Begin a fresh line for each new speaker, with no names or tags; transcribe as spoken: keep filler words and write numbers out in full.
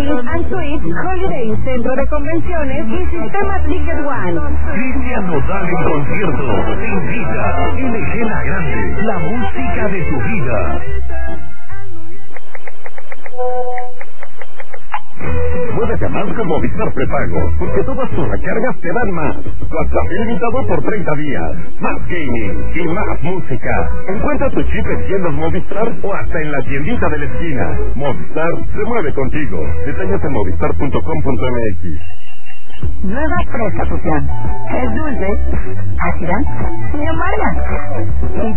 Inn and Suites, Holiday Inn Centro de Convenciones y Sistema Ticket One.
Cristian Nodal en concierto. Te invita L G La Grande, la música de tu vida. Muévete más con Movistar Prepago, porque todas tus recargas te dan más. WhatsApp ilimitado por treinta días, más gaming y más música. Encuentra tu chip en tiendas Movistar o hasta en la tiendita de la esquina. Movistar se mueve contigo. Detalles en movistar punto com punto m x.
Nueva fresa fusión. Es dulce, ácida y amarga.